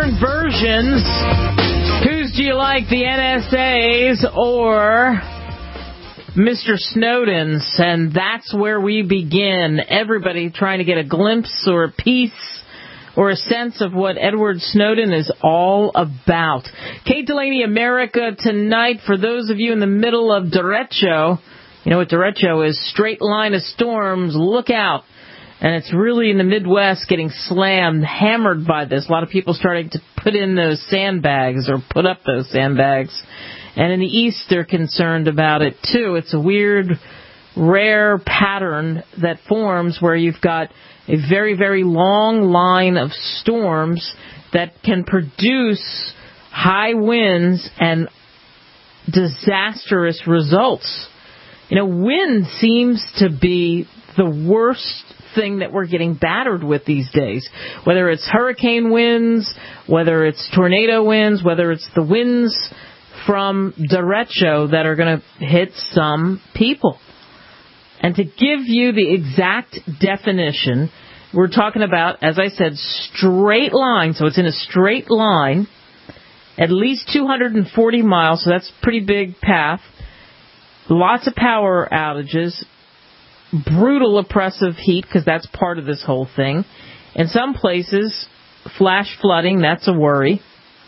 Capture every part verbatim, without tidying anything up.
different versions. Whose do you like, the N S A's or Mister Snowden's? And that's where we begin. Everybody trying to get a glimpse or a piece or a sense of what Edward Snowden is all about. Kate Delaney, America Tonight. For those of you in the middle of derecho, you know what derecho is? Straight line of storms. Look out. And it's really in the Midwest getting slammed, hammered by this. A lot of people starting to put in those sandbags or put up those sandbags. And in the East, they're concerned about it, too. It's a weird, rare pattern that forms where you've got a very, very long line of storms that can produce high winds and disastrous results. You know, wind seems to be the worst thing that we're getting battered with these days. Whether it's hurricane winds, whether it's tornado winds, whether it's the winds from derecho that are going to hit some people. And to give you the exact definition, we're talking about, as I said, straight line. So it's in a straight line, at least two hundred forty miles. So that's a pretty big path. Lots of power outages. Brutal oppressive heat, because that's part of this whole thing. In some places, flash flooding, that's a worry.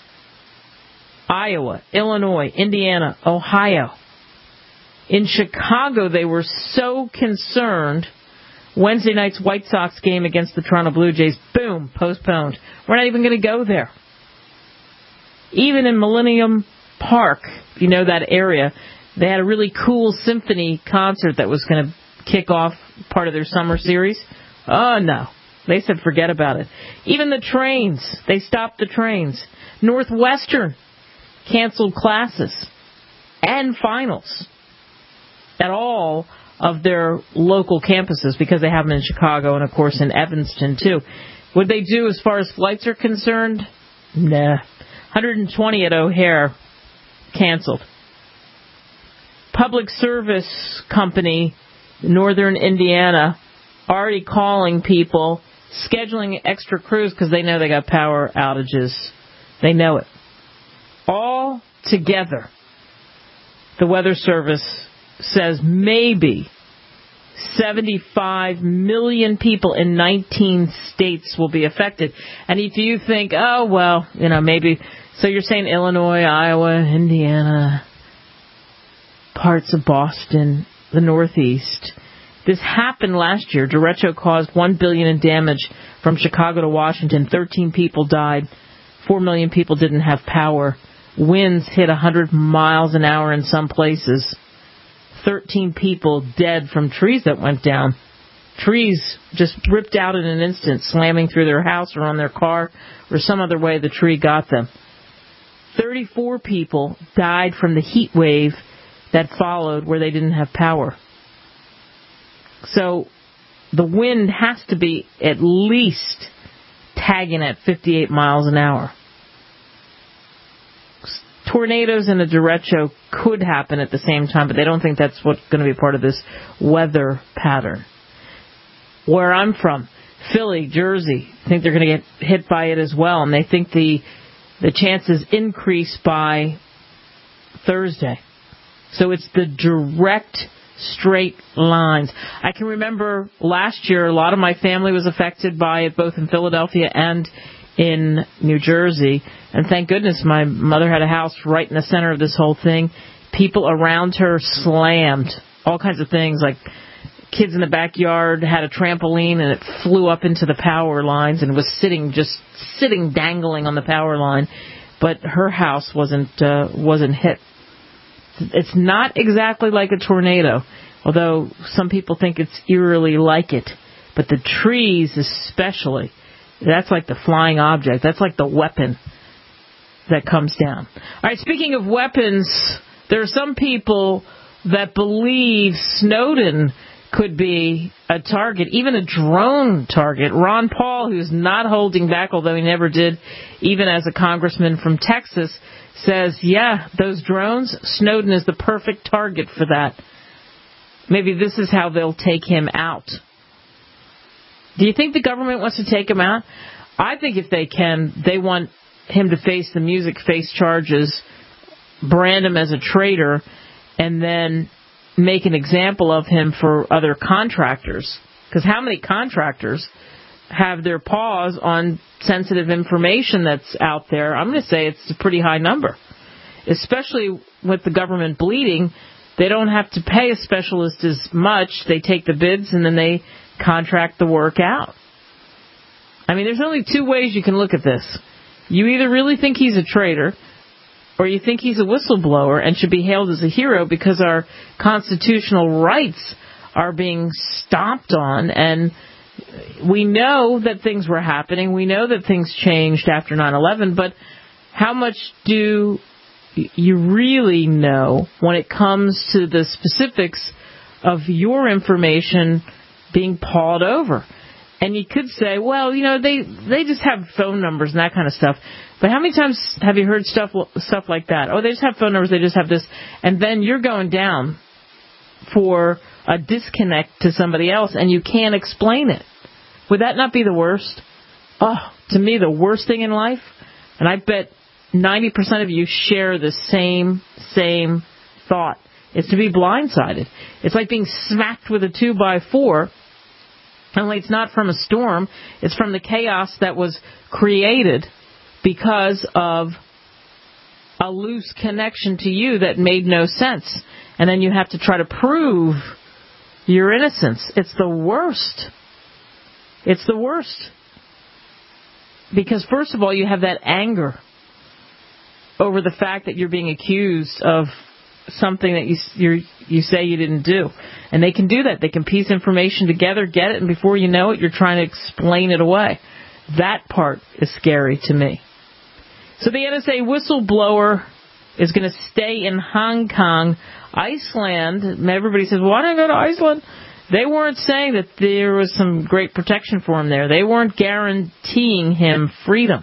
Iowa, Illinois, Indiana, Ohio. In Chicago, they were so concerned. Wednesday night's White Sox game against the Toronto Blue Jays, boom, postponed. We're not even going to go there. Even in Millennium Park, if you know that area, they had a really cool symphony concert that was going to kick off part of their summer series. Oh, no. They said forget about it. Even the trains, they stopped the trains. Northwestern canceled classes and finals at all of their local campuses because they have them in Chicago and, of course, in Evanston, too. What they do as far as flights are concerned? Nah. one hundred twenty at O'Hare canceled. Public service company Northern Indiana already calling people, scheduling extra crews because they know they got power outages. They know it. All together, the Weather Service says maybe seventy-five million people in nineteen states will be affected. And if you think, oh, well, you know, maybe, so you're saying Illinois, Iowa, Indiana, parts of Boston, the Northeast. This happened last year. Derecho caused one billion dollars in damage from Chicago to Washington. thirteen people died. four million people didn't have power. Winds hit one hundred miles an hour in some places. thirteen people dead from trees that went down. Trees just ripped out in an instant, slamming through their house or on their car or some other way the tree got them. thirty-four people died from the heat wave that followed where they didn't have power. So the wind has to be at least tagging at fifty-eight miles an hour. Tornadoes and a derecho could happen at the same time, but they don't think that's what's going to be part of this weather pattern. Where I'm from, Philly, Jersey, I think they're going to get hit by it as well, and they think the the chances increase by Thursday. So it's the direct, straight lines. I can remember last year, a lot of my family was affected by it, both in Philadelphia and in New Jersey. And thank goodness my mother had a house right in the center of this whole thing. People around her slammed. All kinds of things, like kids in the backyard had a trampoline and it flew up into the power lines and was sitting, just sitting dangling on the power line. But her house wasn't uh, wasn't hit. It's not exactly like a tornado, although some people think it's eerily like it. But the trees especially, that's like the flying object. That's like the weapon that comes down. All right, speaking of weapons, there are some people that believe Snowden could be a target, even a drone target. Ron Paul, who's not holding back, although he never did, even as a congressman from Texas, says, yeah, those drones, Snowden is the perfect target for that. Maybe this is how they'll take him out. Do you think the government wants to take him out? I think if they can, they want him to face the music face charges, brand him as a traitor, and then make an example of him for other contractors. Because how many contractors have their paws on sensitive information that's out there? I'm going to say it's a pretty high number. Especially with the government bleeding, they don't have to pay a specialist as much. They take the bids and then they contract the work out. I mean, there's only two ways you can look at this. You either really think he's a traitor, or you think he's a whistleblower and should be hailed as a hero because our constitutional rights are being stomped on, and we know that things were happening. We know that things changed after nine eleven, but how much do you really know when it comes to the specifics of your information being pawed over? And you could say, well, you know, they they just have phone numbers and that kind of stuff. But how many times have you heard stuff stuff like that? Oh, they just have phone numbers, they just have this. And then you're going down for a disconnect to somebody else and you can't explain it. Would that not be the worst? Oh, to me, the worst thing in life, and I bet ninety percent of you share the same, same thought, is to be blindsided. It's like being smacked with a two by four. Only it's not from a storm. It's from the chaos that was created because of a loose connection to you that made no sense. And then you have to try to prove your innocence. It's the worst. It's the worst. Because first of all, you have that anger over the fact that you're being accused of something that you you're, you say you didn't do. And they can do that. They can piece information together, get it, and before you know it, you're trying to explain it away. That part is scary to me. So the N S A whistleblower is going to stay in Hong Kong. Iceland, everybody says, why don't I go to Iceland? They weren't saying that there was some great protection for him there. They weren't guaranteeing him freedom.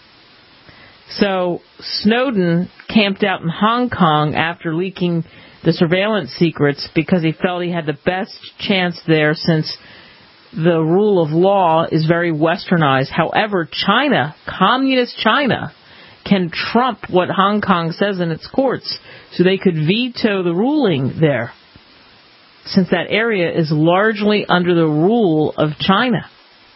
So Snowden camped out in Hong Kong after leaking the surveillance secrets because he felt he had the best chance there since the rule of law is very westernized. However, China, communist China, can trump what Hong Kong says in its courts. So they could veto the ruling there, since that area is largely under the rule of China.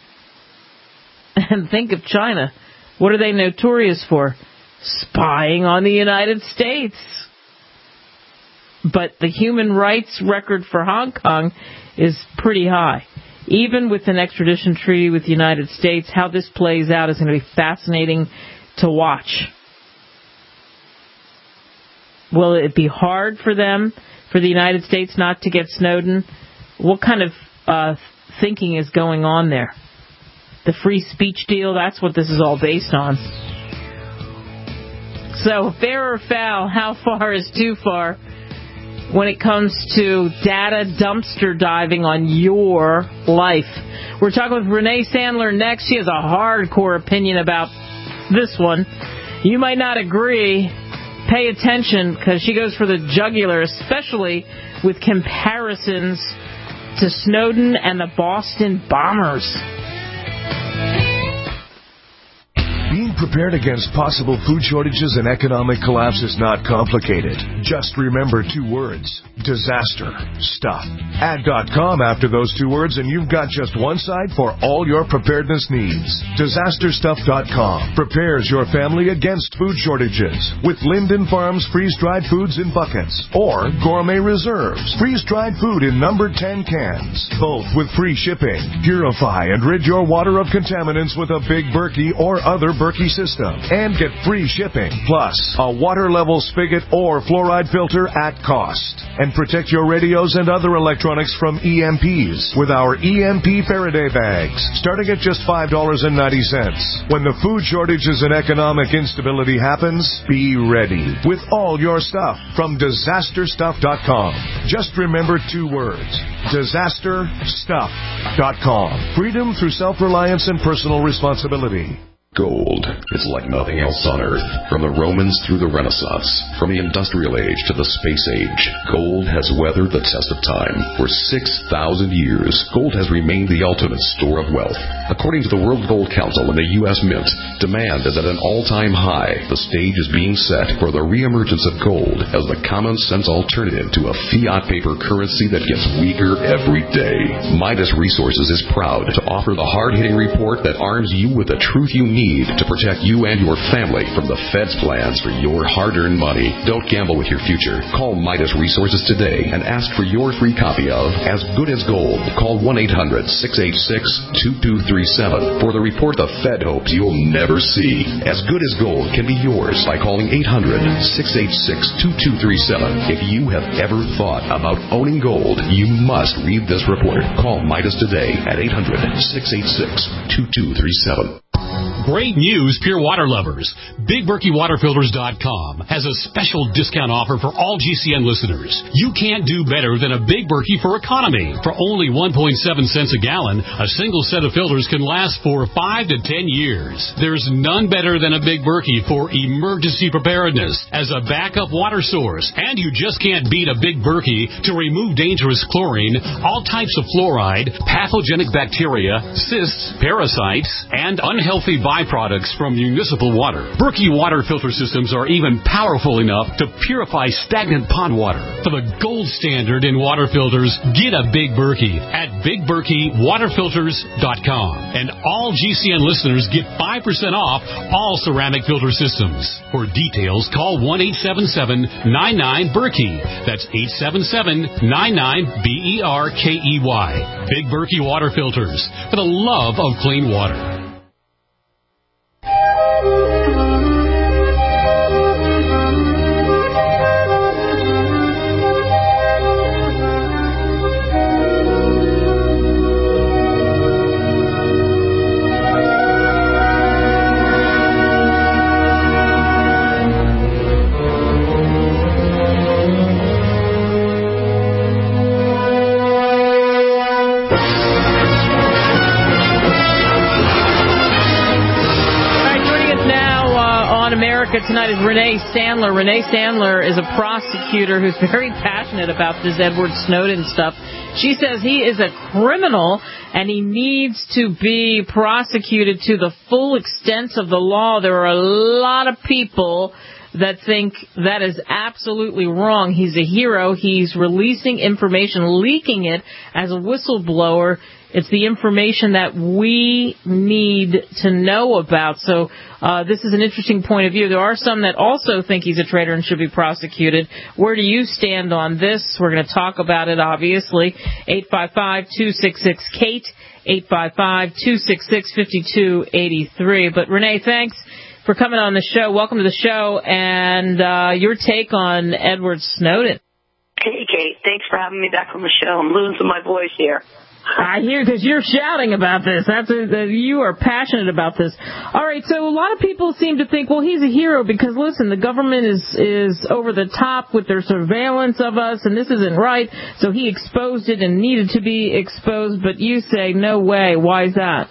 And think of China. What are they notorious for? Spying on the United States. But the human rights record for Hong Kong is pretty high. Even with an extradition treaty with the United States, how this plays out is going to be fascinating to watch. Will it be hard for them, for the United States not to get Snowden? What kind of uh, thinking is going on there? The free speech deal, that's what this is all based on. So, fair or foul, how far is too far when it comes to data dumpster diving on your life? We're talking with Renee Sandler next. She has a hardcore opinion about this one. You might not agree. Pay attention, because she goes for the jugular, especially with comparisons to Snowden and the Boston bombers. Being prepared against possible food shortages and economic collapse is not complicated. Just remember two words: disaster stuff. Add .com after those two words and you've got just one site for all your preparedness needs. disaster stuff dot com prepares your family against food shortages with Linden Farms freeze-dried foods in buckets or Gourmet Reserves freeze-dried food in number ten cans, both with free shipping. Purify and rid your water of contaminants with a Big Berkey or other Berkey system and get free shipping, plus a water level spigot or fluoride filter at cost. And protect your radios and other electronics from E M Ps with our E M P Faraday bags, starting at just five dollars and ninety cents. When the food shortages and economic instability happens, be ready with all your stuff from disaster stuff dot com. Just remember two words: disaster stuff dot com. Freedom through self-reliance and personal responsibility. Gold is like nothing else on Earth. From the Romans through the Renaissance, from the Industrial Age to the Space Age, gold has weathered the test of time. For six thousand years, gold has remained the ultimate store of wealth. According to the World Gold Council and the U S Mint, demand is at an all-time high. The stage is being set for the reemergence of gold as the common-sense alternative to a fiat paper currency that gets weaker every day. Midas Resources is proud to offer the hard-hitting report that arms you with the truth you need to protect you and your family from the Fed's plans for your hard-earned money. Don't gamble with your future. Call Midas Resources today and ask for your free copy of As Good as Gold. Call one eight hundred six eight six two two three seven for the report the Fed hopes you'll never see. As Good as Gold can be yours by calling eight hundred six eight six two two three seven. If you have ever thought about owning gold, you must read this report. Call Midas today at eight hundred six eight six two two three seven. Great news, pure water lovers. Big Berkey Water Filters dot com has a special discount offer for all G C N listeners. You can't do better than a Big Berkey for economy. For only one point seven cents a gallon, a single set of filters can last for five to ten years. There's none better than a Big Berkey for emergency preparedness as a backup water source. And you just can't beat a Big Berkey to remove dangerous chlorine, all types of fluoride, pathogenic bacteria, cysts, parasites, and unhealthy byproducts from municipal water. Berkey water filter systems are even powerful enough to purify stagnant pond water. For the gold standard in water filters, get a Big Berkey at Big Berkey Water Filters dot com. And all G C N listeners get five percent off all ceramic filter systems. For details, call one eight seven seven nine nine Berkey. That's eight seven seven nine nine B E R K E Y. Big Berkey Water Filters, for the love of clean water. Tonight is Renee Sandler. Renee Sandler is a prosecutor who's very passionate about this Edward Snowden stuff. She says he is a criminal and he needs to be prosecuted to the full extent of the law. There are a lot of people that think that is absolutely wrong. He's a hero. He's releasing information, leaking it as a whistleblower. It's the information that we need to know about. So uh, this is an interesting point of view. There are some that also think he's a traitor and should be prosecuted. Where do you stand on this? We're going to talk about it, obviously. eight five five, two six six, Kate, eight five five, two six six, five two eight three. But, Renee, thanks for coming on the show. Welcome to the show, and uh, your take on Edward Snowden. Hey, Kate. Thanks for having me back on the show. I'm losing my voice here. I hear, because you're shouting about this. That's a, you are passionate about this. All right, so a lot of people seem to think, well, he's a hero because, listen, the government is is over the top with their surveillance of us, and this isn't right. So he exposed it and needed to be exposed. But you say, no way. Why is that?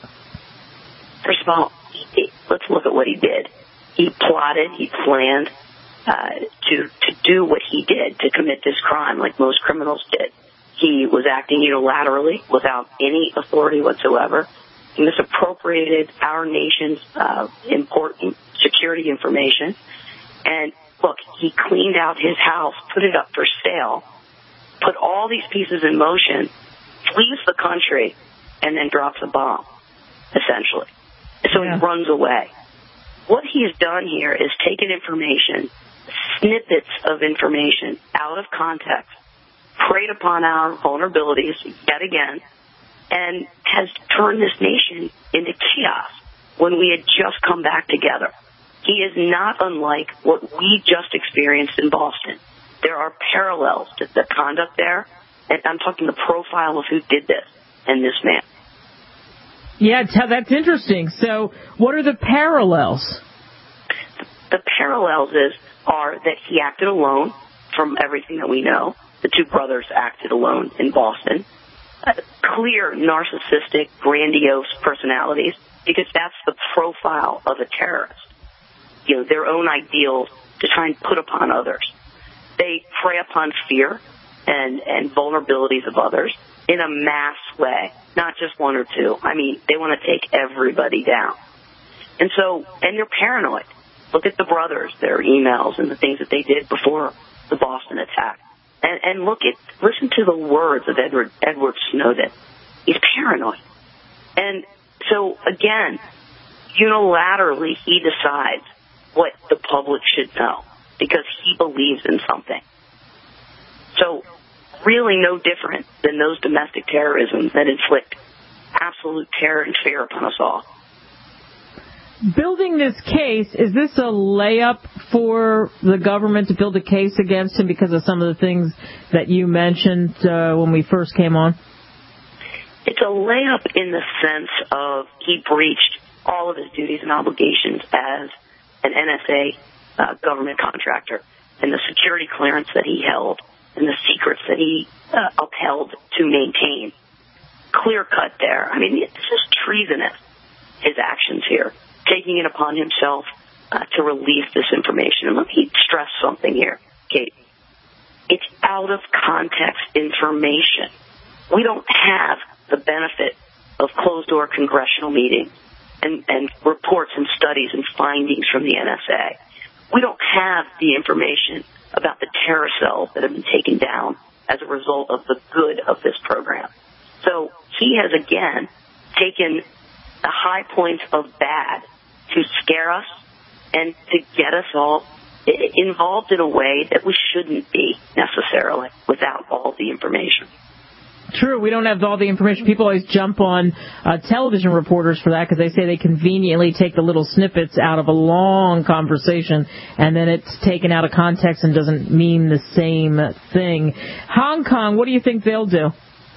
First of all, he, let's look at what he did. He plotted, he planned uh, to to do what he did, to commit this crime like most criminals did. He was acting unilaterally without any authority whatsoever. He misappropriated our nation's uh, important security information. And, look, he cleaned out his house, put it up for sale, put all these pieces in motion, flees the country, and then drops a bomb, essentially. So yeah. He runs away. What he has done here is taken information, snippets of information out of context, preyed upon our vulnerabilities yet again, and has turned this nation into chaos when we had just come back together. He is not unlike what we just experienced in Boston. There are parallels to the conduct there, and I'm talking the profile of who did this and this man. Yeah, that's interesting. So what are the parallels? The parallels is, are that he acted alone from everything that we know. The two brothers acted alone in Boston. Uh, clear, narcissistic, grandiose personalities. because that's the profile of a terrorist. You know, their own ideals to try and put upon others. They prey upon fear and, and vulnerabilities of others in a mass way, not just one or two. I mean, they want to take everybody down. And so, and they're paranoid. Look at the brothers, their emails and the things that they did before the Boston attack. And, and look at, listen to the words of Edward, Edward Snowden. He's paranoid. And so, again, unilaterally, he decides what the public should know because he believes in something. So, really no different than those domestic terrorisms that inflict absolute terror and fear upon us all. Building this case, is this a layup for the government to build a case against him because of some of the things that you mentioned uh, when we first came on? It's a layup in the sense of he breached all of his duties and obligations as an N S A uh, government contractor, and the security clearance that he held and the secrets that he uh, upheld to maintain. Clear cut there. I mean, this is treasonous, his actions here, taking it upon himself uh, to release this information. And let me stress something here, Kate. It's out of context information. We don't have the benefit of closed-door congressional meetings and, and reports and studies and findings from the N S A. We don't have the information about the terror cells that have been taken down as a result of the good of this program. So he has, again, taken the high points of bad to scare us and to get us all involved in a way that we shouldn't be necessarily without all the information. True, we don't have all the information. People always jump on uh, television reporters for that because they say they conveniently take the little snippets out of a long conversation and then it's taken out of context and doesn't mean the same thing. Hong Kong, what do you think they'll do?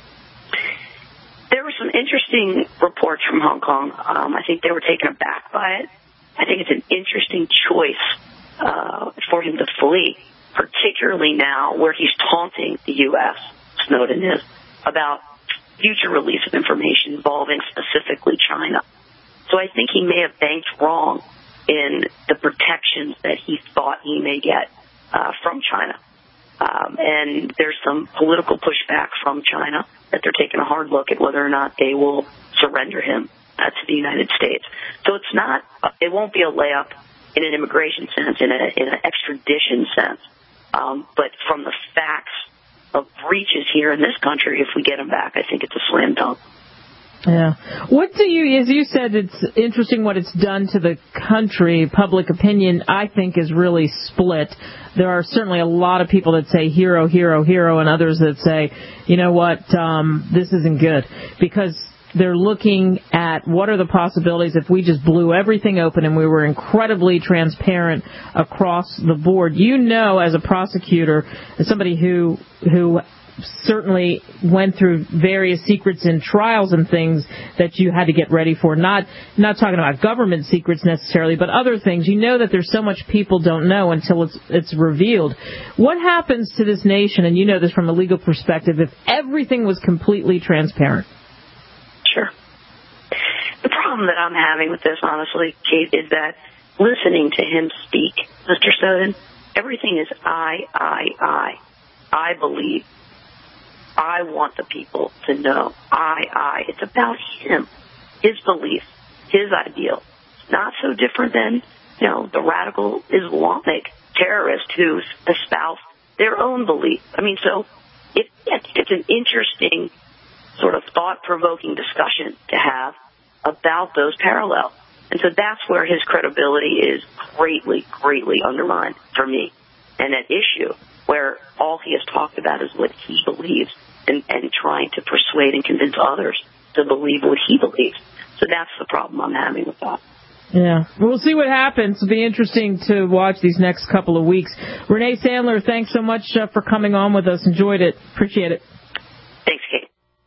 There were some interesting reports from Hong Kong. Um, I think they were taken aback by it. I think it's an interesting choice uh, for him to flee, particularly now where he's taunting the U S, Snowden is, about future release of information involving specifically China. So I think he may have banked wrong in the protections that he thought he may get uh, from China. Um, and there's some political pushback from China that they're taking a hard look at whether or not they will surrender him uh, to the United States. So it's not, it won't be a layup in an immigration sense, in, a, in an extradition sense. Um, but from the facts of breaches here in this country, if we get him back, I think it's a slam dunk. Yeah. What do you, as you said, it's interesting what it's done to the country. Public opinion, I think, is really split. There are certainly a lot of people that say hero, hero, hero, and others that say, you know what, um, this isn't good. Because they're looking at what are the possibilities if we just blew everything open and we were incredibly transparent across the board. You know, as a prosecutor, as somebody who who certainly went through various secrets in trials and things that you had to get ready for. Not not talking about government secrets necessarily, but other things. You know that there's so much people don't know until it's it's revealed. What happens to this nation, and you know this from a legal perspective, if everything was completely transparent? Sure. The problem that I'm having with this, honestly, Kate, is that listening to him speak, Mister Snowden, everything is I, I, I. I believe. I want the people to know. I, I. It's about him, his beliefs, his ideals. Not so different than, you know, the radical Islamic terrorists who espouse their own belief. I mean, so it, it's an interesting sort of thought-provoking discussion to have about those parallels. And so that's where his credibility is greatly, greatly undermined for me. And at issue where all he has talked about is what he believes and, and trying to persuade and convince others to believe what he believes. So that's the problem I'm having with that. Yeah. We'll see what happens. It'll be interesting to watch these next couple of weeks. Renee Sandler, thanks so much uh, for coming on with us. Enjoyed it. Appreciate it. Thanks, Kate.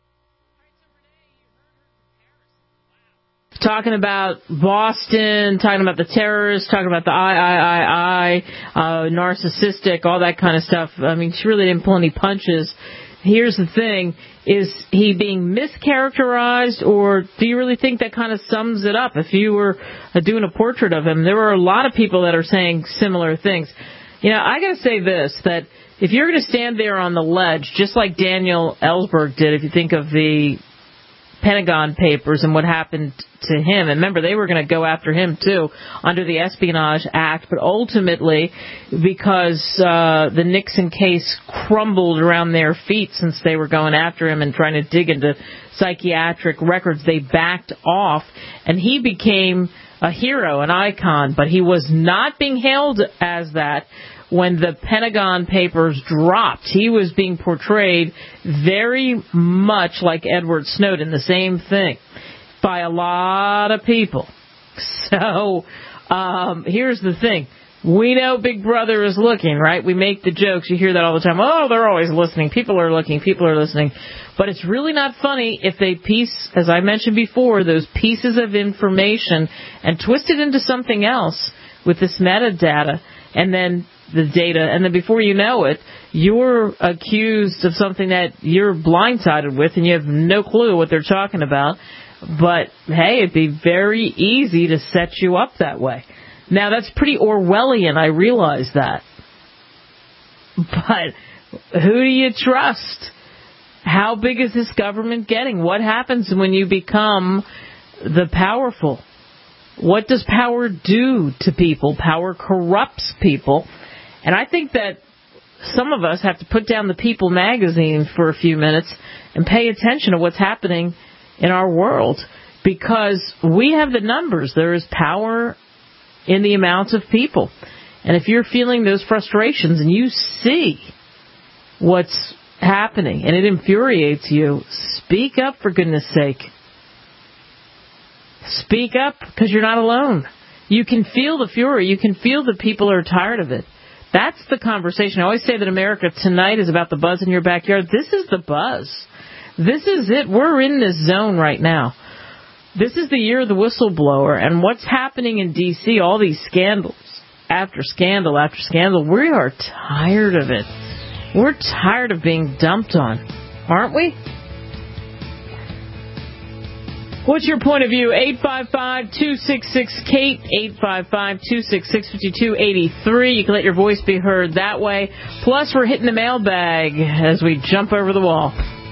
Talking about Boston, talking about the terrorists, talking about the I, I, I, I, uh, narcissistic, all that kind of stuff. I mean, she really didn't pull any punches. here's the thing, is he being mischaracterized, or do you really think that kind of sums it up? If you were uh, doing a portrait of him, there were a lot of people that are saying similar things. You know, I got to say this, that if you're going to stand there on the ledge, just like Daniel Ellsberg did, if you think of the Pentagon Papers and what happened to him, and remember, they were going to go after him, too, under the Espionage Act, but ultimately, because uh, the Nixon case crumbled around their feet since they were going after him and trying to dig into psychiatric records, they backed off, and he became a hero, an icon, but he was not being hailed as that when the Pentagon Papers dropped. He was being portrayed very much like Edward Snowden, the same thing, by a lot of people. So um, here's the thing. We know Big Brother is looking, right? We make the jokes. You hear that all the time. Oh, they're always listening. People are looking. People are listening. But it's really not funny if they piece, as I mentioned before, those pieces of information and twist it into something else with this metadata, and then the data, and then before you know it, you're accused of something that you're blindsided with, and you have no clue what they're talking about. But, hey, it'd be very easy to set you up that way. Now, that's pretty Orwellian, I realize that. But who do you trust? How big is this government getting? What happens when you become the powerful? What does power do to people? Power corrupts people. And I think that some of us have to put down the People magazine for a few minutes and pay attention to what's happening in our world, because we have the numbers. There is power in the amounts of people. And if you're feeling those frustrations and you see what's happening and it infuriates you, speak up, for goodness sake. Speak up, because you're not alone. You can feel the fury. You can feel that people are tired of it. That's the conversation. I always say that America Tonight is about the buzz in your backyard. This is the buzz. This is it. We're in this zone right now. This is the year of the whistleblower, and what's happening in D C, all these scandals after scandal after scandal, we are tired of it. We're tired of being dumped on, aren't we? What's your point of view? eight five five, two six six, Kate, eight five five, two six six, five two eight three. You can let your voice be heard that way. Plus, we're hitting the mailbag as we jump over the wall.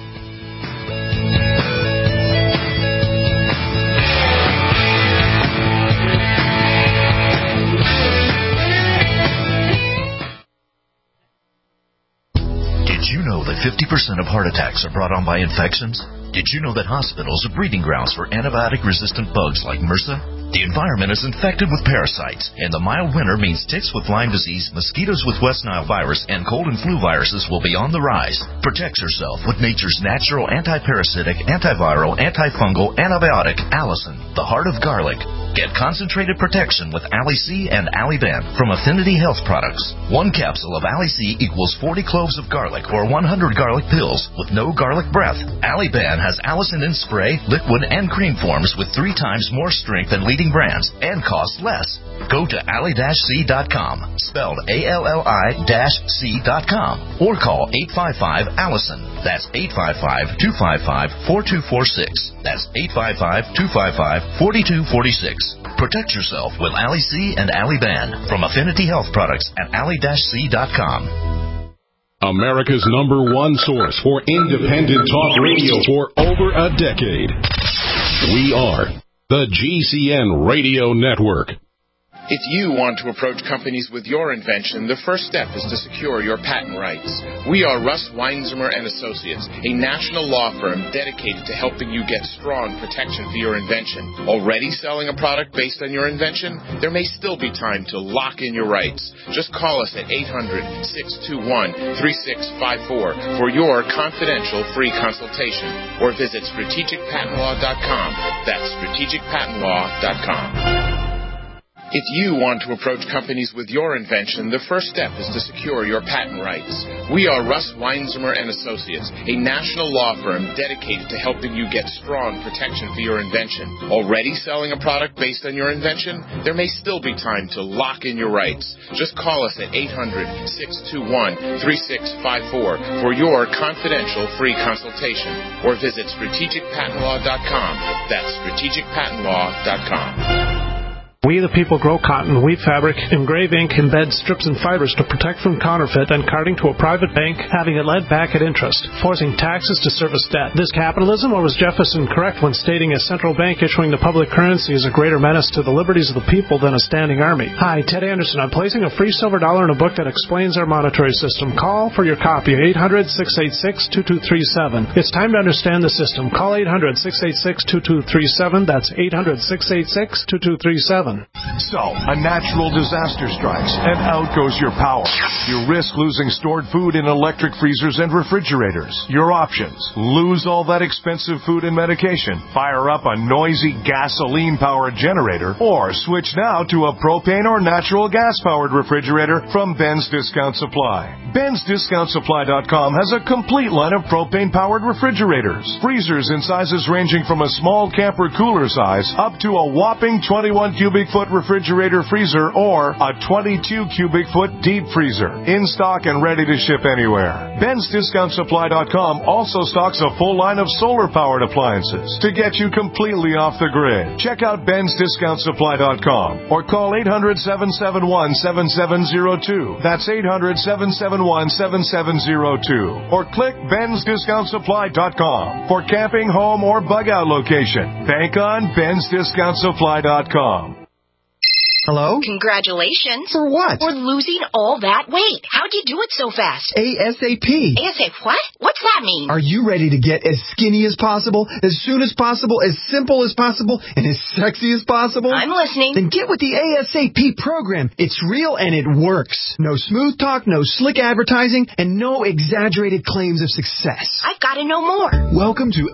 Did you know that fifty percent of heart attacks are brought on by infections? Did you know that hospitals are breeding grounds for antibiotic-resistant bugs like MRSA? The environment is infected with parasites, and the mild winter means ticks with Lyme disease, mosquitoes with West Nile virus, and cold and flu viruses will be on the rise. Protect yourself with nature's natural anti-parasitic, antiviral, antifungal, antibiotic, Allison, the heart of garlic. Get concentrated protection with Ali-C and Ali-Ben from Affinity Health Products. One capsule of Ali-C equals forty cloves of garlic or one hundred garlic pills with no garlic breath. Ali-Ben has Allison in spray, liquid, and cream forms with three times more strength than leading brands and cost less. Go to Ali C dot com, spelled A L L I C dot com, or call eight five five, Allison. That's eight five five, two five five, four two four six. That's eight five five, two five five, four two four six. Protect yourself with Ali-C and Ali-Ben from Affinity Health Products at Ali C dot com. America's number one source for independent talk radio for over a decade. We are the G C N Radio Network. If you want to approach companies with your invention, the first step is to secure your patent rights. We are Russ Weinzimmer and Associates, a national law firm dedicated to helping you get strong protection for your invention. Already selling a product based on your invention? There may still be time to lock in your rights. Just call us at eight hundred, six two one, three six five four for your confidential free consultation, or visit strategic patent law dot com. That's strategic patent law dot com. If you want to approach companies with your invention, the first step is to secure your patent rights. We are Russ Weinzimmer and Associates, a national law firm dedicated to helping you get strong protection for your invention. Already selling a product based on your invention? There may still be time to lock in your rights. Just call us at eight hundred, six two one, three six five four for your confidential free consultation, or visit strategic patent law dot com. That's strategic patent law dot com. We the people grow cotton, weave fabric, engrave ink, embed strips and fibers to protect from counterfeit and carting to a private bank, having it led back at interest, forcing taxes to service debt. This capitalism, or was Jefferson correct when stating a central bank issuing the public currency is a greater menace to the liberties of the people than a standing army? Hi, Ted Anderson. I'm placing a free silver dollar in a book that explains our monetary system. Call for your copy, eight hundred, six eight six, two two three seven. It's time to understand the system. Call eight hundred, six eight six, two two three seven. That's eight hundred, six eight six, two two three seven. So, a natural disaster strikes, and out goes your power. You risk losing stored food in electric freezers and refrigerators. Your options: lose all that expensive food and medication, fire up a noisy gasoline-powered generator, or switch now to a propane or natural gas-powered refrigerator from Ben's Discount Supply. Ben's Discount Supply dot com has a complete line of propane-powered refrigerators. Freezers in sizes ranging from a small camper cooler size up to a whopping twenty-one cubic foot refrigerator freezer or a twenty-two cubic foot deep freezer. In stock and ready to ship anywhere. Ben's Discount Supply dot com also stocks a full line of solar-powered appliances to get you completely off the grid. Check out Ben's Discount Supply dot com or call eight hundred, seven seven one, seven seven zero two. That's eight hundred, seven seven one, seven seven zero two. Or click Ben's Discount Supply dot com for camping, home, or bug-out location. Bank on Ben's Discount Supply dot com. Hello? Congratulations. For what? For losing all that weight. How'd you do it so fast? ASAP. ASAP what? What's that mean? Are you ready to get as skinny as possible, as soon as possible, as simple as possible, and as sexy as possible? I'm listening. Then get with the ASAP program. It's real and it works. No smooth talk, no slick advertising, and no exaggerated claims of success. I've got to know more. Welcome to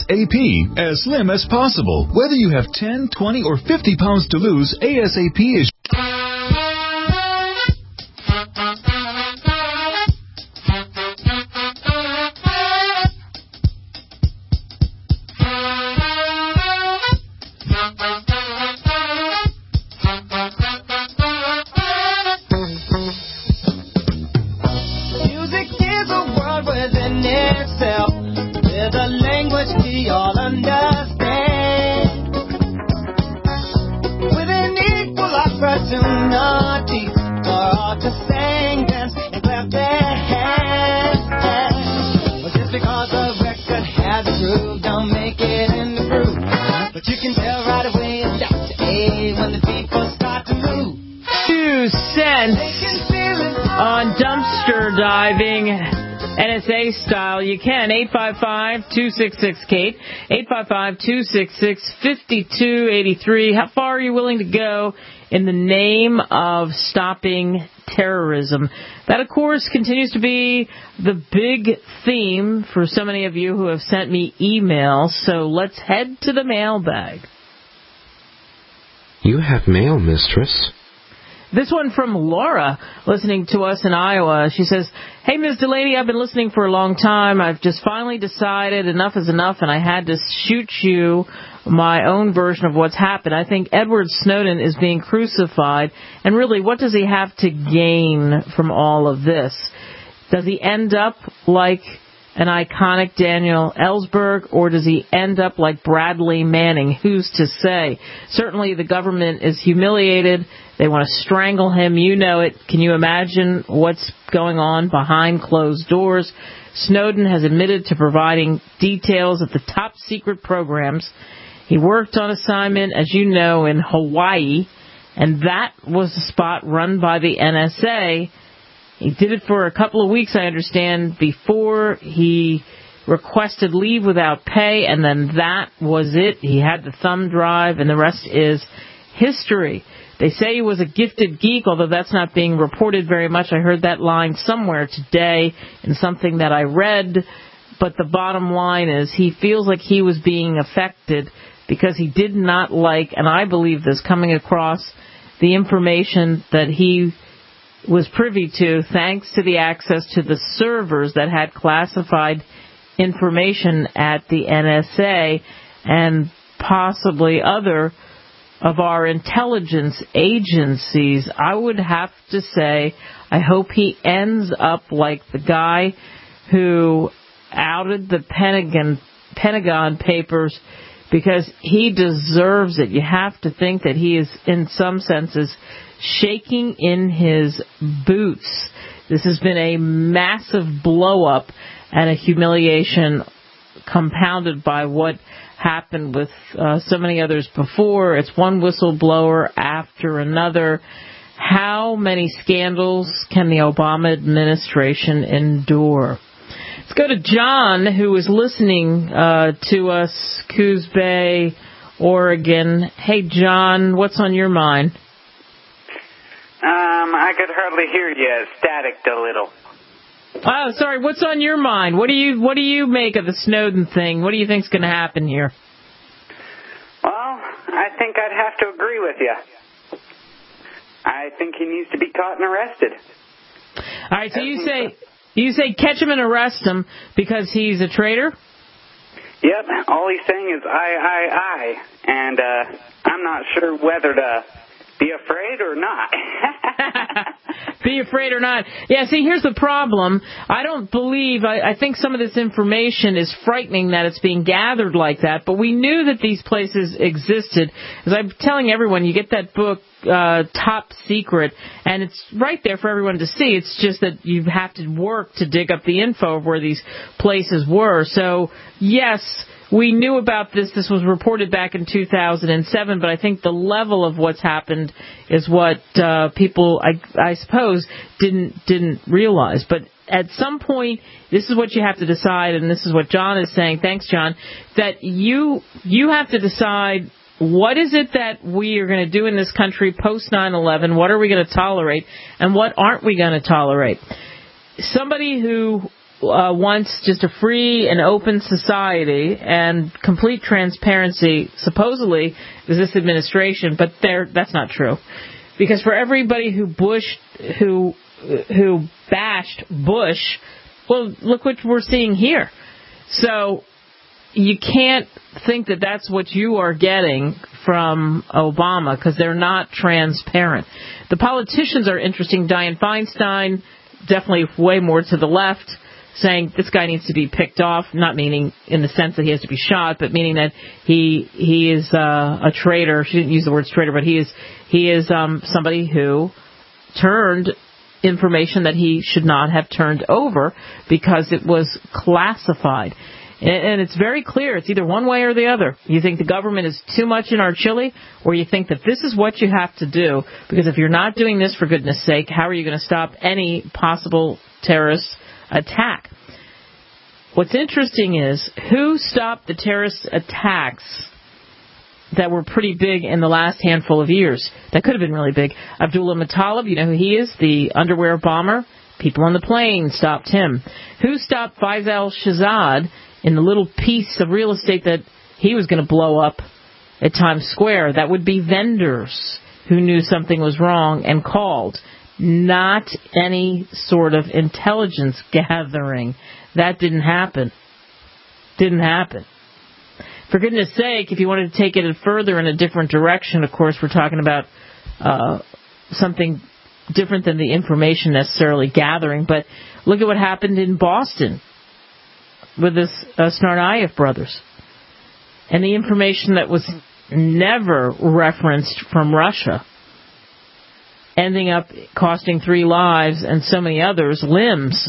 ASAP, as slim as possible. Whether you have ten, twenty, or fifty pounds to lose, ASAP is... Music is a world within itself, with a language we all understand. Opportunity for all to sing, dance, and clap their hands. Well, just because a record has a groove, don't make it in the groove. But you can tell right away it's Doctor A when the people start to move. Two cents on dumpster diving, N S A style. You can. eight five five, two six six, Kate. eight five five, two six six, five two eight three. How far are you willing to go in the name of stopping terrorism? That, of course, continues to be the big theme for so many of you who have sent me emails. So let's head to the mailbag. You have mail, mistress. This one from Laura, listening to us in Iowa. She says, "Hey, Miz Delaney, I've been listening for a long time. I've just finally decided enough is enough, and I had to shoot you my own version of what's happened. I think Edward Snowden is being crucified, and really, what does he have to gain from all of this? Does he end up like an iconic Daniel Ellsberg, or does he end up like Bradley Manning? Who's to say? Certainly the government is humiliated. They want to strangle him. You know it. Can you imagine what's going on behind closed doors? Snowden has admitted to providing details of the top secret programs. He worked on assignment, as you know, in Hawaii, and that was the spot run by the N S A. He did it for a couple of weeks, I understand, before he requested leave without pay, and then that was it. He had the thumb drive, and the rest is history. They say he was a gifted geek, although that's not being reported very much. I heard that line somewhere today in something that I read, but the bottom line is he feels like he was being affected because he did not like, and I believe this, coming across the information that he was privy to thanks to the access to the servers that had classified information at the N S A and possibly other of our intelligence agencies. I would have to say, I hope he ends up like the guy who outed the Pentagon, Pentagon Papers, because he deserves it. You have to think that he is, in some senses, shaking in his boots. This has been a massive blow-up and a humiliation compounded by what happened with uh, so many others before. It's one whistleblower after another. How many scandals can the Obama administration endure? Let's go to John, who is listening uh, to us, Coos Bay, Oregon. Hey, John, what's on your mind? Um, I could hardly hear you. Staticked a little. Oh, sorry. What's on your mind? What do you What do you make of the Snowden thing? What do you think's going to happen here? Well, I think I'd have to agree with you. I think he needs to be caught and arrested. All right. So you say you say catch him and arrest him because he's a traitor? Yep. All he's saying is I, I, I, and uh, I'm not sure whether to be afraid or not. Be afraid or not. Yeah, see, here's the problem. I don't believe, I, I think some of this information is frightening that it's being gathered like that, but we knew that these places existed. As I'm telling everyone, you get that book, uh, Top Secret, and it's right there for everyone to see. It's just that you have to work to dig up the info of where these places were. So, yes, we knew about this. This was reported back in two thousand seven, but I think the level of what's happened is what uh, people, I, I suppose, didn't didn't realize. But at some point, this is what you have to decide, and this is what John is saying. Thanks, John. That you you have to decide what is it that we are going to do in this country post nine eleven. What are we going to tolerate, and what aren't we going to tolerate? Somebody who Uh, wants just a free and open society and complete transparency, supposedly, is this administration, but there, that's not true. Because for everybody who Bush, who, who bashed Bush, well, look what we're seeing here. So, you can't think that that's what you are getting from Obama, because they're not transparent. The politicians are interesting. Dianne Feinstein, definitely way more to the left, saying this guy needs to be picked off, not meaning in the sense that he has to be shot, but meaning that he he is uh, a traitor. She didn't use the word traitor, but he is he is um, somebody who turned information that he should not have turned over because it was classified. And it's very clear. It's either one way or the other. You think the government is too much in our chili, or you think that this is what you have to do, because if you're not doing this, for goodness sake, how are you going to stop any possible terrorist attack? What's interesting is who stopped the terrorist attacks that were pretty big in the last handful of years. That could have been really big. Abdullah Muttalib, you know who he is, the underwear bomber. People on the plane stopped him. Who stopped Faisal Shahzad in the little piece of real estate that he was going to blow up at Times Square? That would be vendors who knew something was wrong and called. Not any sort of intelligence gathering. That didn't happen. Didn't happen. For goodness sake, if you wanted to take it further in a different direction, of course, we're talking about uh, something different than the information necessarily gathering. But look at what happened in Boston with this uh, Tsarnaev brothers. And the information that was never referenced from Russia, ending up costing three lives and so many others limbs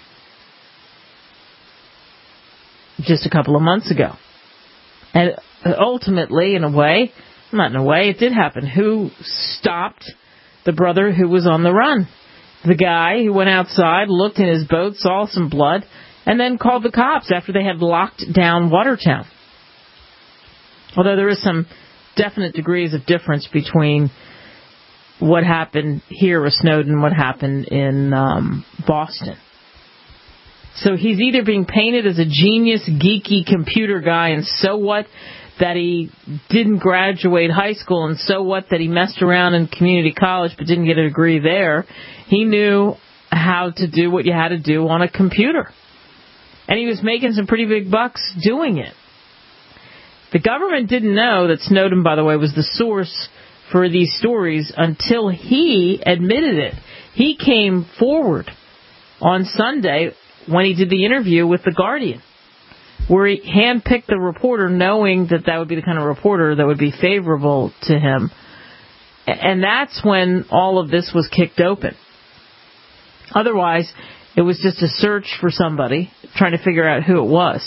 just a couple of months ago. And ultimately, in a way, not in a way, it did happen. Who stopped the brother who was on the run? The guy who went outside, looked in his boat, saw some blood, and then called the cops after they had locked down Watertown. Although there is some definite degrees of difference between what happened here with Snowden, what happened in um, Boston. So he's either being painted as a genius, geeky computer guy, and so what? that he didn't graduate high school, and so what that he messed around in community college but didn't get a degree there. He knew how to do what you had to do on a computer. And he was making some pretty big bucks doing it. The government didn't know that Snowden, by the way, was the source for these stories until he admitted it. He came forward on Sunday when he did the interview with The Guardian, where he handpicked the reporter knowing that that would be the kind of reporter that would be favorable to him. And that's when all of this was kicked open. Otherwise, it was just a search for somebody, trying to figure out who it was.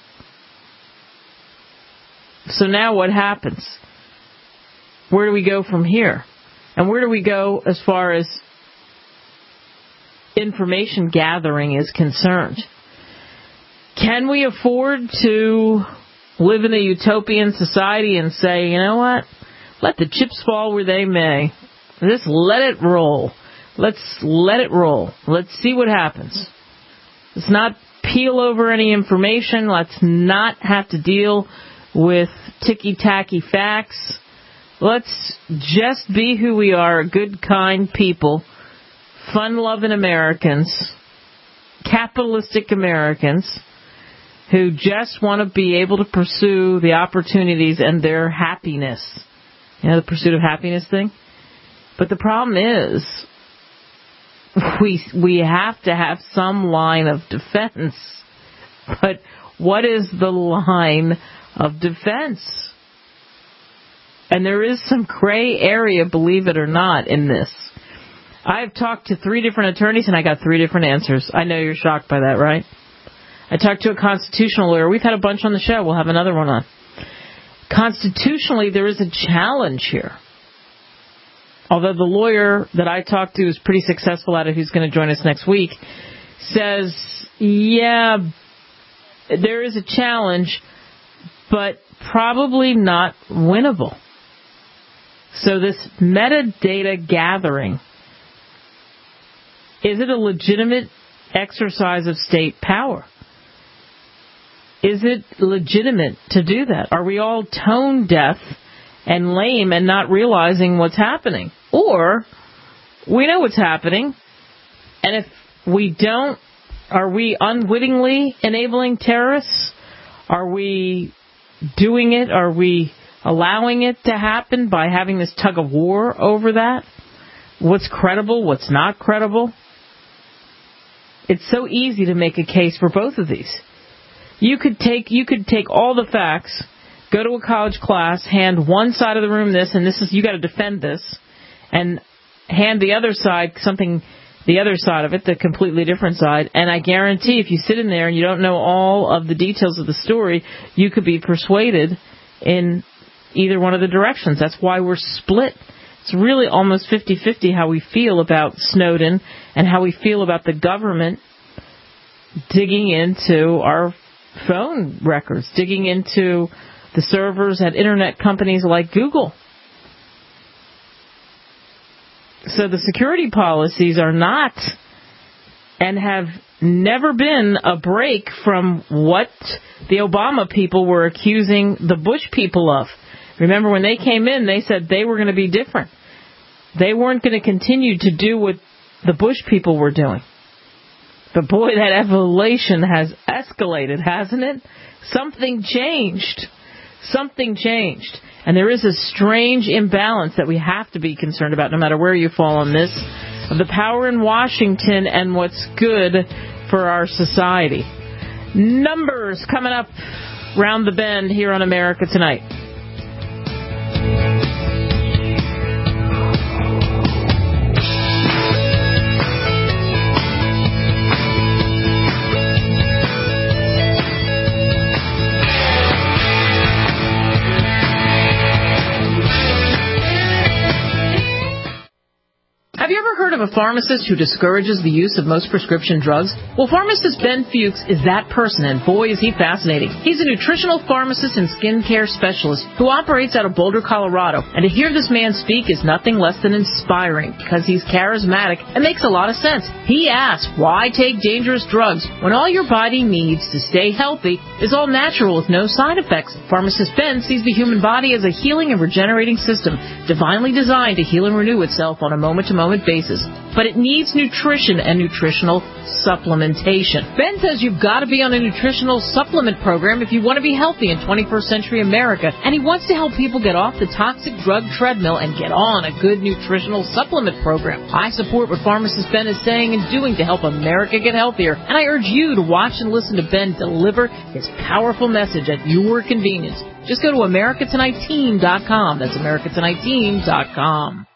So now what happens? Where do we go from here? And where do we go as far as information gathering is concerned? Can we afford to live in a utopian society and say, you know what, let the chips fall where they may. Just let it roll. Let's let it roll. Let's see what happens. Let's not peel over any information. Let's not have to deal with ticky-tacky facts. Let's just be who we are, good, kind people, fun-loving Americans, capitalistic Americans, who just want to be able to pursue the opportunities and their happiness. You know, the pursuit of happiness thing? But the problem is, we we have to have some line of defense. But what is the line of defense? And there is some gray area, believe it or not, in this. I've talked to three different attorneys, and I got three different answers. I know you're shocked by that, right? I talked to a constitutional lawyer. We've had a bunch on the show. We'll have another one on. Constitutionally, there is a challenge here. Although the lawyer that I talked to is pretty successful at it, who's going to join us next week, says, yeah, there is a challenge, but probably not winnable. So this metadata gathering, is it a legitimate exercise of state power? Is it legitimate to do that? Are we all tone deaf and lame and not realizing what's happening? Or we know what's happening, and if we don't, are we unwittingly enabling terrorists? Are we doing it? Are we allowing it to happen by having this tug of war over that? What's credible? What's not credible? It's so easy to make a case for both of these. You could take you could take all the facts, go to a college class, hand one side of the room this, and this is, you got to defend this, and hand the other side something, the other side of it, the completely different side, and I guarantee if you sit in there and you don't know all of the details of the story, you could be persuaded in either one of the directions. That's why we're split. It's really almost fifty-fifty how we feel about Snowden and how we feel about the government digging into our phone records, digging into the servers at internet companies like Google. So the security policies are not and have never been a break from what the Obama people were accusing the Bush people of. Remember, when they came in, they said they were going to be different. They weren't going to continue to do what the Bush people were doing. But boy, that evolution has escalated, hasn't it? Something changed. Something changed. And there is a strange imbalance that we have to be concerned about, no matter where you fall on this, of the power in Washington and what's good for our society. Numbers coming up round the bend here on America Tonight. Have you ever heard of a pharmacist who discourages the use of most prescription drugs? Well, pharmacist Ben Fuchs is that person, and boy, is he fascinating. He's a nutritional pharmacist and skincare specialist who operates out of Boulder, Colorado. And to hear this man speak is nothing less than inspiring, because he's charismatic and makes a lot of sense. He asks, why take dangerous drugs when all your body needs to stay healthy is all natural with no side effects. Pharmacist Ben sees the human body as a healing and regenerating system, divinely designed to heal and renew itself on a moment-to-moment basis. But it needs nutrition and nutritional supplementation. Ben says you've got to be on a nutritional supplement program if you want to be healthy in twenty-first century America, and he wants to help people get off the toxic drug treadmill and get on a good nutritional supplement program. I support what Pharmacist Ben is saying and doing to help America get healthier, and I urge you to watch and listen to Ben deliver his powerful message at your convenience. Just go to America Tonight Team dot com. That's America Tonight Team dot com.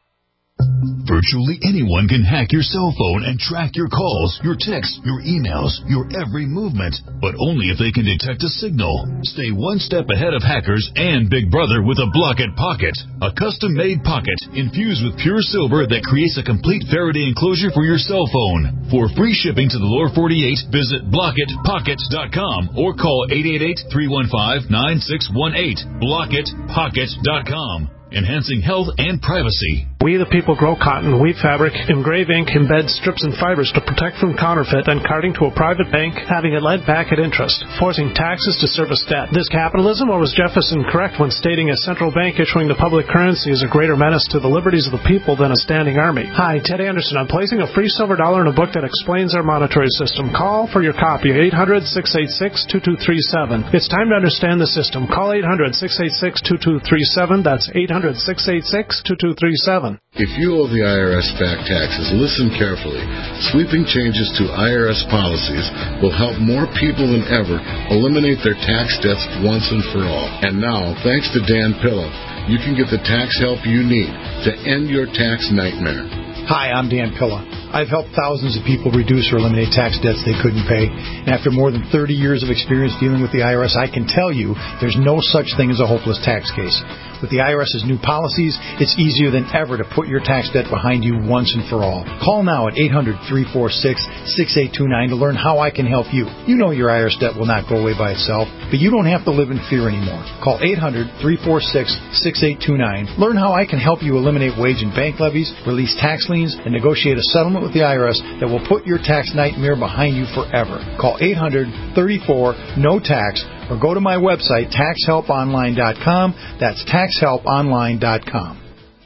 Virtually anyone can hack your cell phone and track your calls, your texts, your emails, your every movement, but only if they can detect a signal. Stay one step ahead of hackers and Big Brother with a Blockit Pocket, a custom-made pocket infused with pure silver that creates a complete Faraday enclosure for your cell phone. For free shipping to the lower forty-eight, visit blockit pocket dot com or call eight eight eight, three one five, nine six one eight. blockit pocket dot com. Enhancing health and privacy. We the people grow cotton, weave fabric, engrave ink, embed strips and fibers to protect from counterfeit and carting to a private bank, having it led back at interest, forcing taxes to service debt. This capitalism, or was Jefferson correct when stating a central bank issuing the public currency is a greater menace to the liberties of the people than a standing army? Hi, Ted Anderson. I'm placing a free silver dollar in a book that explains our monetary system. Call for your copy, eight hundred, six eight six, two two three seven. It's time to understand the system. Call eight hundred, six eight six, two two three seven. That's eight hundred, six eight six, two two three seven. If you owe the I R S back taxes, listen carefully. Sweeping changes to I R S policies will help more people than ever eliminate their tax debts once and for all. And now, thanks to Dan Pilla, you can get the tax help you need to end your tax nightmare. Hi, I'm Dan Pilla. I've helped thousands of people reduce or eliminate tax debts they couldn't pay. And after more than thirty years of experience dealing with the I R S, I can tell you there's no such thing as a hopeless tax case. With the I R S's new policies, it's easier than ever to put your tax debt behind you once and for all. Call now at eight hundred, three four six, six eight two nine to learn how I can help you. You know your I R S debt will not go away by itself, but you don't have to live in fear anymore. Call eight hundred, three four six, six eight two nine. Learn how I can help you eliminate wage and bank levies, release tax liens, and negotiate a settlement with the I R S that will put your tax nightmare behind you forever. Call eight hundred, thirty-four, no tax or go to my website, tax help online dot com. That's tax help online dot com.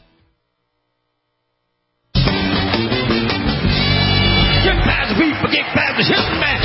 Get past the people, get past the hill man.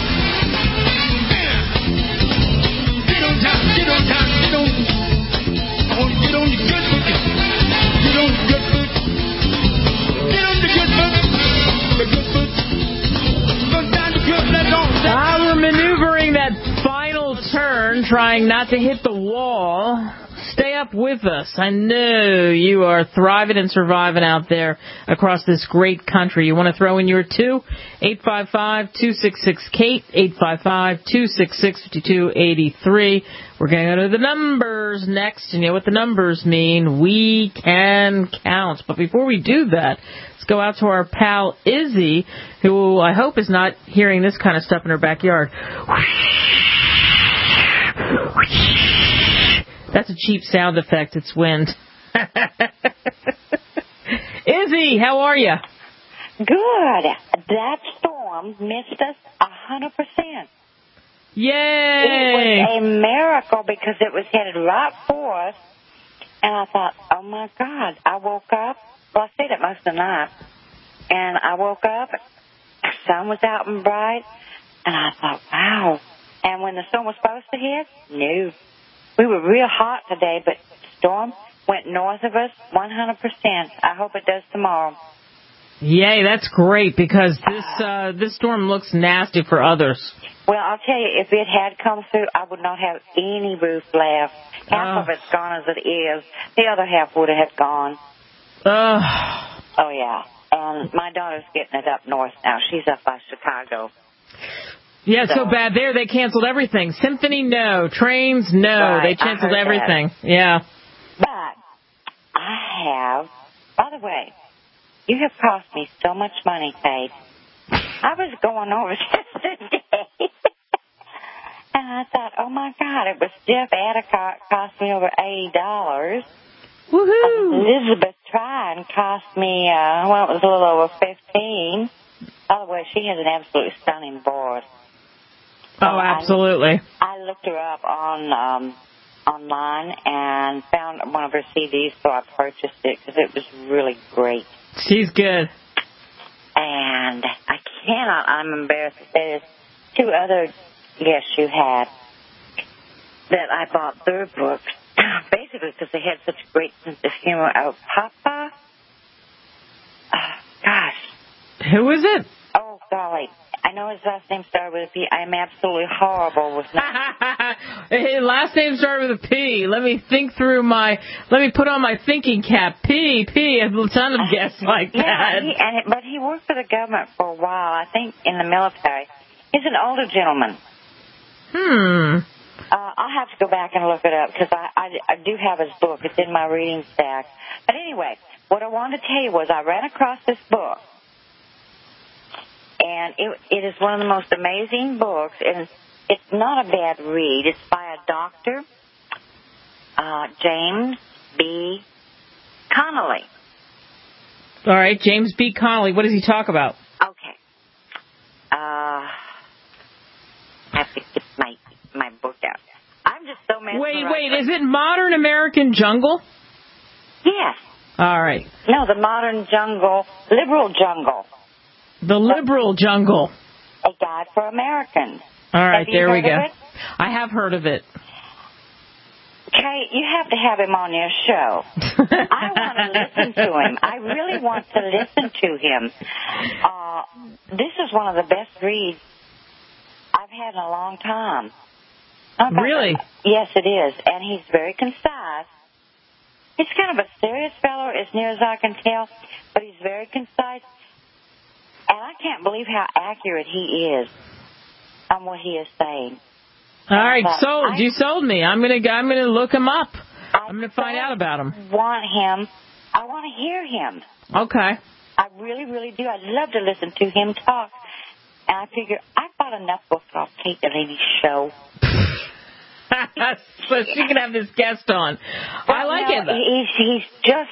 Get on time, get on time, get on. I want to get on your good foot. Get on your good foot. Get on the good foot. The good foot. Go down the good, let on. While we're maneuvering that final turn, trying not to hit the wall, stay up with us. I know you are thriving and surviving out there across this great country. You want to throw in your two? eight five five, two six six, Kate, eight five five, two six six, five two eight three. We're going to go to the numbers next, and you know what the numbers mean. We can count. But before we do that, let's go out to our pal Izzy, who I hope is not hearing this kind of stuff in her backyard. That's a cheap sound effect. It's wind. Izzy, how are you? Good. That storm missed us a hundred percent. Yay! It was a miracle because it was headed right for us. And I thought, oh, my God. I woke up. Well, I stayed up most of the night. And I woke up. The sun was out and bright. And I thought, wow. And when the storm was supposed to hit, no. We were real hot today, but the storm went north of us one hundred percent. I hope it does tomorrow. Yay, that's great because this uh, this storm looks nasty for others. Well, I'll tell you, if it had come through, I would not have any roof left. Half Oh. of it's gone as it is. The other half would have gone. Ugh. Oh, yeah. And my daughter's getting it up north now. She's up by Chicago. Yeah, it's so, So- bad there. They canceled everything. Symphony, no. Trains, no. Right, They I canceled heard everything. that. Yeah. But I have, by the way, you have cost me so much money, Kate. I was going over this today. And I thought, oh, my God, it was Jeff Adicott cost me over eighty dollars. Woohoo! Elizabeth Trine cost me, uh, well, it was a little over fifteen. By the way, she has an absolutely stunning board. Oh, absolutely. I, I looked her up on um, online and found one of her C Ds, so I purchased it because it was really great. She's good. And I cannot, I'm embarrassed to say this, two other guests you had that I bought their books, basically because they had such a great sense of humor. Oh, Papa? Uh, gosh. Who is it? Oh, golly. I know his last name started with a P. I am absolutely horrible with names. His last name started with a P. Let me think through my, let me put on my thinking cap. P, P, a ton of guests like yeah, that. He, and it, but he worked for the government for a while, I think in the military. He's an older gentleman. Hmm. Uh, I'll have to go back and look it up because I, I, I do have his book. It's in my reading stack. But anyway, what I wanted to tell you was I ran across this book. And it, it is one of the most amazing books, and it's not a bad read. It's by a doctor, uh, James B. Connolly. All right, James B. Connolly. What does he talk about? Okay. Uh, I have to get my, my book out. I'm just so mesmerized. Wait, wait, is it Modern American Jungle? Yes. All right. No, the Modern Jungle, Liberal Jungle. The Liberal Jungle. A Guide for Americans. All right, there we go. It? I have heard of it. Kay, you have to have him on your show. I want to listen to him. I really want to listen to him. Uh, this is one of the best reads I've had in a long time. Really? Yes, it is. And he's very concise. He's kind of a serious fellow, as near as I can tell, but he's very concise. And I can't believe how accurate he is on what he is saying. All right, uh, sold. I, you sold me. I'm gonna I'm gonna look him up. I'm gonna find I out about him. Want him? I want to hear him. Okay. I really, really do. I'd love to listen to him talk. And I figure I've bought enough books off Kate Delaney's show. So she can have this guest on. Well, I like no, it. He's he's just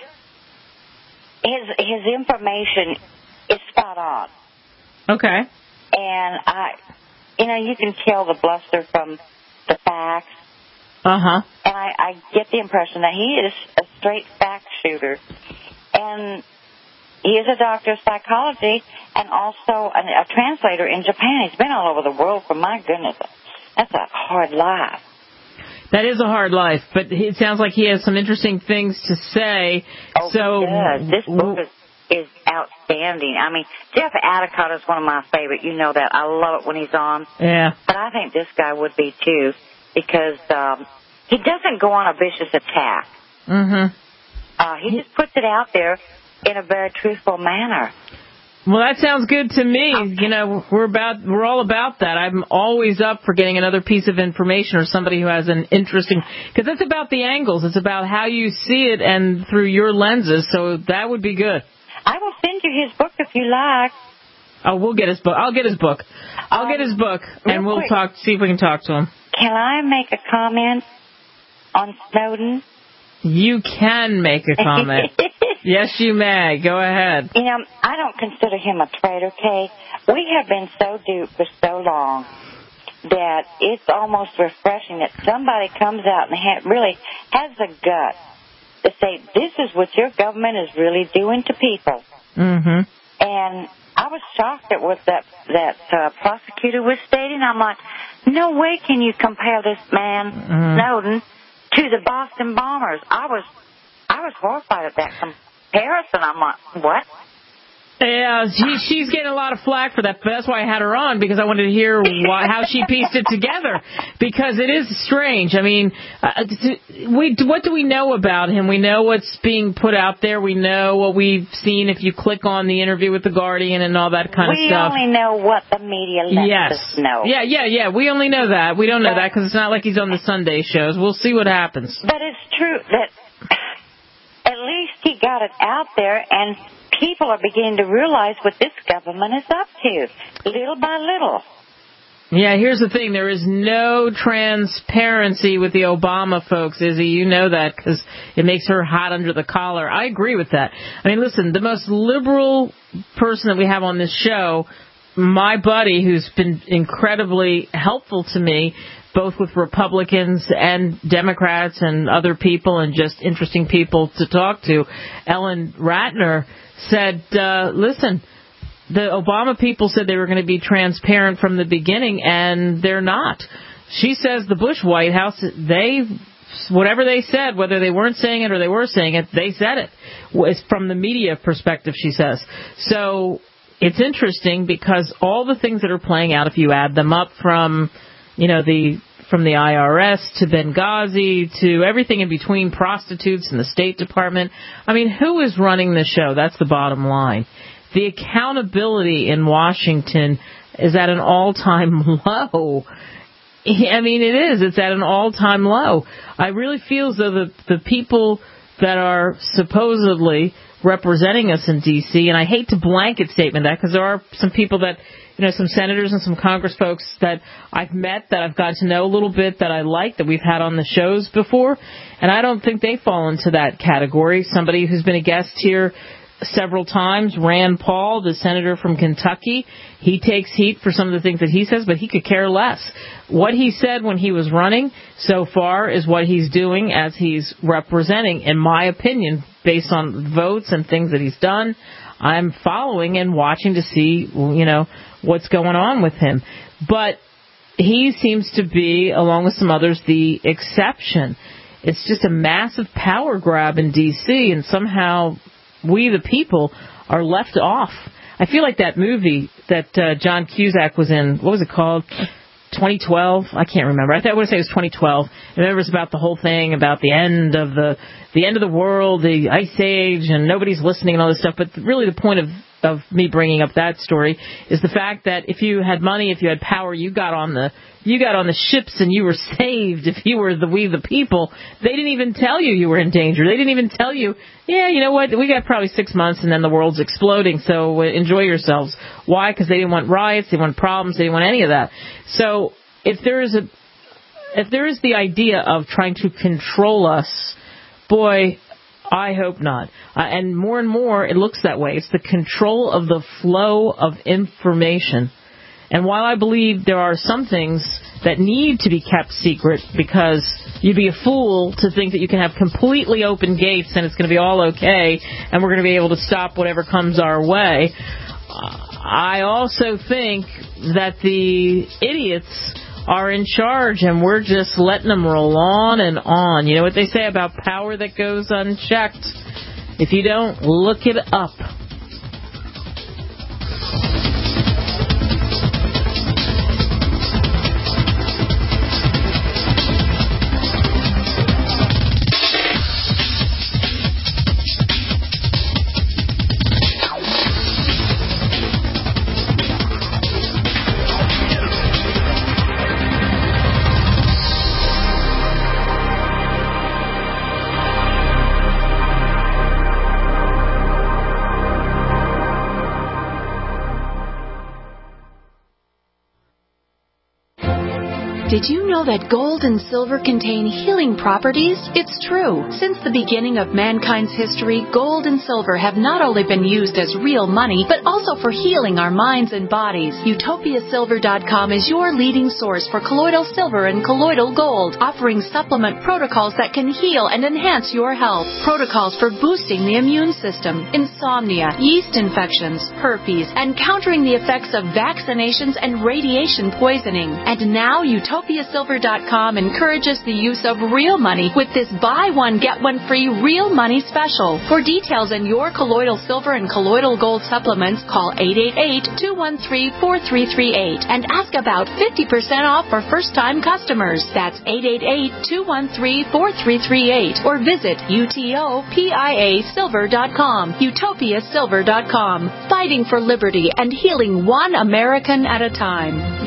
his his information. It's spot on. Okay. And I, you know, you can tell the bluster from the facts. Uh-huh. And I, I get the impression that he is a straight fact shooter. And he is a doctor of psychology and also a, a translator in Japan. He's been all over the world for, my goodness, that's a hard life. That is a hard life, but it sounds like he has some interesting things to say. Oh, so he does. This book is is outstanding. I mean, Jeff Atticott is one of my favorite. You know that. I love it when he's on. Yeah. But I think this guy would be, too, because um, he doesn't go on a vicious attack. Mm-hmm. Uh, he just puts it out there in a very truthful manner. Well, that sounds good to me. You know, we're about we're all about that. I'm always up for getting another piece of information or somebody who has an interesting, because it's about the angles. It's about how you see it and through your lenses. So that would be good. I will send you his book if you like. Oh, we'll get his book. I'll get his book. I'll um, get his book, and we'll quick, talk. See if we can talk to him. Can I make a comment on Snowden? You can make a comment. Yes, you may. Go ahead. You know, I don't consider him a traitor, Kay. We have been so duped for so long that it's almost refreshing that somebody comes out and ha- really has the gut to say, this is what your government is really doing to people. Mm-hmm. And I was shocked at what that, that uh, prosecutor was stating. I'm like, no way can you compare this man, mm-hmm. Snowden, to the Boston bombers. I was I was horrified at that comparison. I'm like, what? Yeah, she, she's getting a lot of flack for that. But that's why I had her on, because I wanted to hear why, how she pieced it together. Because it is strange. I mean, uh, we what do we know about him? We know what's being put out there. We know what we've seen if you click on the interview with The Guardian and all that kind we of stuff. We only know what the media lets yes. us know. Yeah, yeah, yeah. We only know that. We don't know but, that because it's not like he's on the Sunday shows. We'll see what happens. But it's true that at least he got it out there, and people are beginning to realize what this government is up to, little by little. Yeah, here's the thing. There is no transparency with the Obama folks, Izzy. You know that because it makes her hot under the collar. I agree with that. I mean, listen, the most liberal person that we have on this show my buddy, who's been incredibly helpful to me, both with Republicans and Democrats and other people and just interesting people to talk to, Ellen Ratner, said, uh, listen, the Obama people said they were going to be transparent from the beginning, and they're not. She says the Bush White House, they, whatever they said, whether they weren't saying it or they were saying it, they said it. It's from the media perspective, she says. So it's interesting because all the things that are playing out, if you add them up from, you know, the from the I R S to Benghazi to everything in between, prostitutes and the State Department. I mean, who is running the show? That's the bottom line. The accountability in Washington is at an all-time low. I mean, it is. It's at an all-time low. I really feel as though the, the people that are supposedly representing us in D C, and I hate to blanket statement that because there are some people that, you know, some senators and some Congress folks that I've met, that I've gotten to know a little bit, that I like, that we've had on the shows before, and I don't think they fall into that category. Somebody who's been a guest here several times, Rand Paul, the senator from Kentucky, he takes heat for some of the things that he says, but he could care less. What he said when he was running so far is what he's doing as he's representing, in my opinion, based on votes and things that he's done. I'm following and watching to see, you know, what's going on with him. But he seems to be, along with some others, the exception. It's just a massive power grab in D C, and somehow we, the people, are left off. I feel like that movie that uh, John Cusack was in, what was it called? twenty twelve? I can't remember. I, th- I would say it was twenty twelve. I remember it's about the whole thing, about the end of the the end of the world, the Ice Age, and nobody's listening and all this stuff. But really the point of, of me bringing up that story is the fact that if you had money, if you had power, you got on the you got on the ships and you were saved. If you were the we the people, they didn't even tell you you were in danger. They didn't even tell you, yeah, you know what, we got probably six months and then the world's exploding, so enjoy yourselves. Why? Because they didn't want riots, they didn't want problems, they didn't want any of that. So if there is a if there is the idea of trying to control us, boy, I hope not. Uh, and more and more, it looks that way. It's the control of the flow of information. And while I believe there are some things that need to be kept secret, because you'd be a fool to think that you can have completely open gates and it's going to be all okay and we're going to be able to stop whatever comes our way, uh, I also think that the idiots are in charge and we're just letting them roll on and on. You know what they say about power that goes unchecked? If you don't, look it up. Did you know that gold and silver contain healing properties? It's true. Since the beginning of mankind's history, gold and silver have not only been used as real money, but also for healing our minds and bodies. Utopia Silver dot com is your leading source for colloidal silver and colloidal gold, offering supplement protocols that can heal and enhance your health. Protocols for boosting the immune system, insomnia, yeast infections, herpes, and countering the effects of vaccinations and radiation poisoning. And now Utopia Silver dot com encourages the use of real money with this buy one, get one free real money special. For details on your colloidal silver and colloidal gold supplements, call eight eight eight, two one three, four three three eight and ask about fifty percent off for first-time customers. That's eight eight eight, two one three, four three three eight or visit Utopia Silver dot com. Utopia Silver dot com. Fighting for liberty and healing one American at a time.